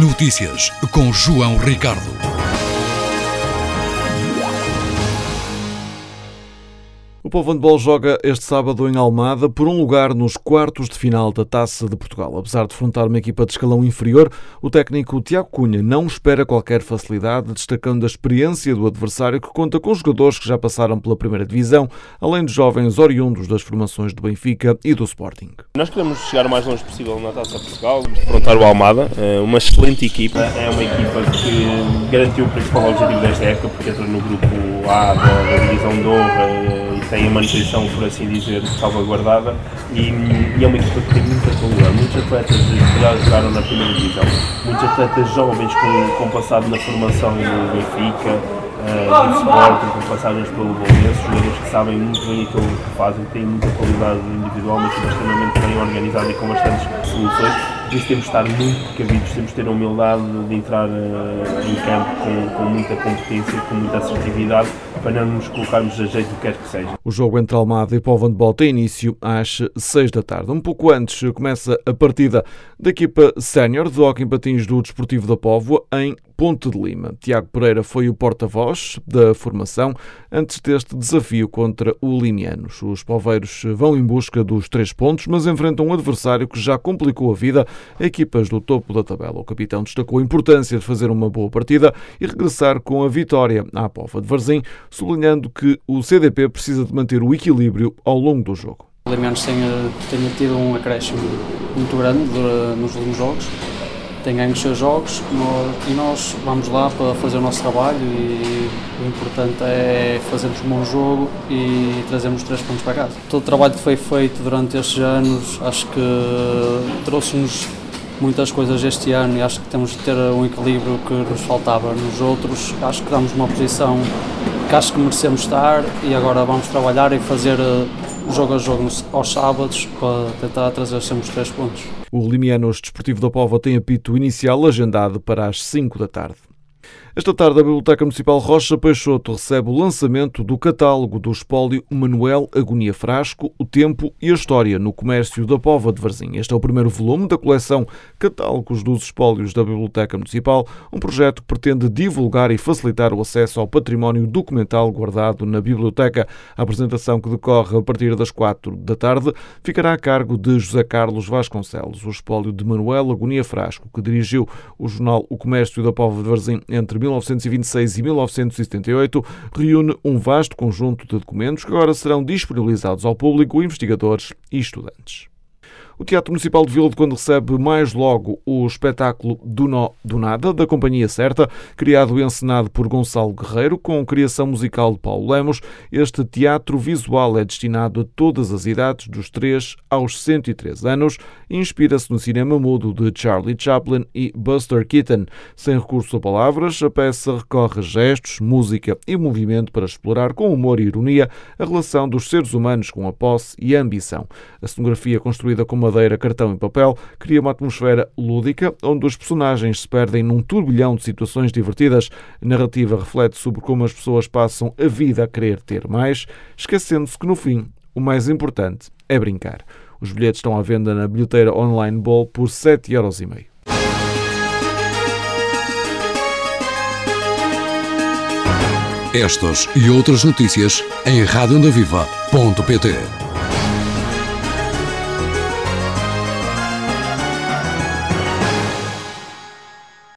Notícias com João Ricardo. O Povo Handball joga este sábado em Almada por um lugar nos quartos de final da Taça de Portugal. Apesar de defrontar uma equipa de escalão inferior, o técnico Tiago Cunha não espera qualquer facilidade, destacando a experiência do adversário, que conta com jogadores que já passaram pela primeira divisão, além de jovens oriundos das formações do Benfica e do Sporting. Nós queremos chegar o mais longe possível na Taça de Portugal, defrontar o Almada, uma excelente equipa. É uma equipa que garantiu o principal objetivo desta época, porque entra no grupo A da divisão de honra e tem a manutenção, por assim dizer, salvaguardada, e é uma equipa que tem muita qualidade. Muitos atletas que já jogaram na primeira divisão, muitos atletas jovens com passado na formação do Benfica, do Sporting, com passagens pelo Bolonense, jogadores que sabem muito bem aquilo que fazem, têm muita qualidade individual, uma equipa extremamente bem organizada e com bastantes soluções. Por isso temos de estar muito precavidos, temos de ter a humildade de entrar em campo com muita competência, com muita assertividade, para não nos colocarmos a jeito do que quer que seja. O jogo entre Almada e Povo Handball tem início às 6 da tarde. Um pouco antes começa a partida da equipa sénior de hóquei em patins do Desportivo da Póvoa em Ponte de Lima. Tiago Pereira foi o porta-voz da formação antes deste desafio contra o Limianos. Os poveiros vão em busca dos 3 pontos, mas enfrentam um adversário que já complicou a vida a equipas do topo da tabela. O capitão destacou a importância de fazer uma boa partida e regressar com a vitória à Póvoa de Varzim, sublinhando que o CDP precisa de manter o equilíbrio ao longo do jogo. O Limianos tenha tido um acréscimo muito grande nos últimos jogos, tem ganho os seus jogos e nós vamos lá para fazer o nosso trabalho, e o importante é fazermos um bom jogo e trazermos 3 pontos para casa. Todo o trabalho que foi feito durante estes anos acho que trouxe-nos muitas coisas este ano, e acho que temos de ter um equilíbrio que nos faltava nos outros. Acho que damos uma posição que acho que merecemos estar, e agora vamos trabalhar e fazer jogo a jogo aos sábados para tentar trazer sempre os 3 pontos. O Limianos Desportivo da Póvoa tem apito inicial agendado para as 5 da tarde. Esta tarde, a Biblioteca Municipal Rocha Peixoto recebe o lançamento do catálogo do espólio Manuel Agonia Frasco, o Tempo e a História no Comércio da Póvoa de Varzim. Este é o primeiro volume da coleção Catálogos dos Espólios da Biblioteca Municipal, um projeto que pretende divulgar e facilitar o acesso ao património documental guardado na biblioteca. A apresentação, que decorre a partir das 4 da tarde, ficará a cargo de José Carlos Vasconcelos. O espólio de Manuel Agonia Frasco, que dirigiu o jornal O Comércio da Póvoa de Varzim entre 1926 e 1978, reúne um vasto conjunto de documentos que agora serão disponibilizados ao público, investigadores e estudantes. O Teatro Municipal de Vila do Conde recebe mais logo o espetáculo Do Nó do Nada, da Companhia Certa, criado e encenado por Gonçalo Guerreiro, com criação musical de Paulo Lemos. Este teatro visual é destinado a todas as idades, dos 3 aos 103 anos, e inspira-se no cinema mudo de Charlie Chaplin e Buster Keaton. Sem recurso a palavras, a peça recorre a gestos, música e movimento para explorar com humor e ironia a relação dos seres humanos com a posse e a ambição. A cenografia, construída com madeira, cartão e papel, cria uma atmosfera lúdica, onde os personagens se perdem num turbilhão de situações divertidas. A narrativa reflete sobre como as pessoas passam a vida a querer ter mais, esquecendo-se que, no fim, o mais importante é brincar. Os bilhetes estão à venda na bilheteira online Bol por 7,5€. Estas e outras notícias em radioondaviva.pt.